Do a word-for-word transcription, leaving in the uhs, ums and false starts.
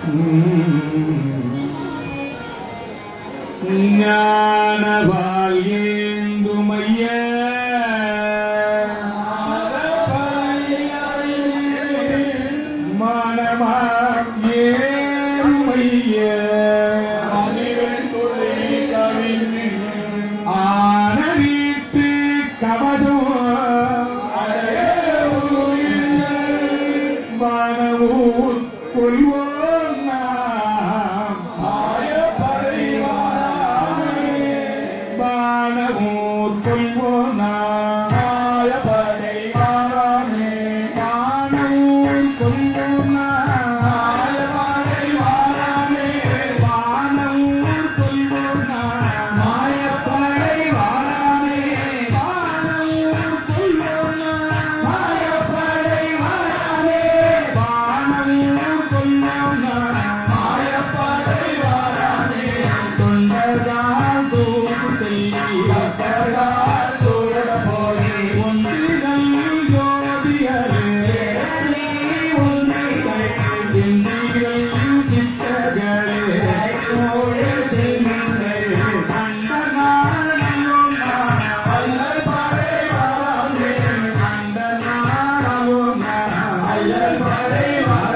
ஞானவால் ஏந்துமைய மனமாம் ஏழுமைய ஆனவீட்டு கவதம் வானவூர் கொள்வோம் நாம் வானவூர் கொள்வோம் நாம் படை வாராமே வானவூர் கொள்வோம் நாம் படை வாராமே வானவூர் கொள்வோம் நாம் மாயப்படை வாராமே வானவூர் கொள்வோம் நாம் மாயப்படை வாராமே வானவூர் கொள்வோம் நாம் மாயப்படை வாராமே தொண்டர்தான் தூக்குதை பக்தர்கள் தூர போய் ஒன்றிகள் ஜோதியரே ஒன்றிகள் சிந்திகள் சித்தர்களே செல்வங்கள் கண்டனானோம் அல்லல் படை வாராமே கண்டனானோம் அல்லல் படை வாராமே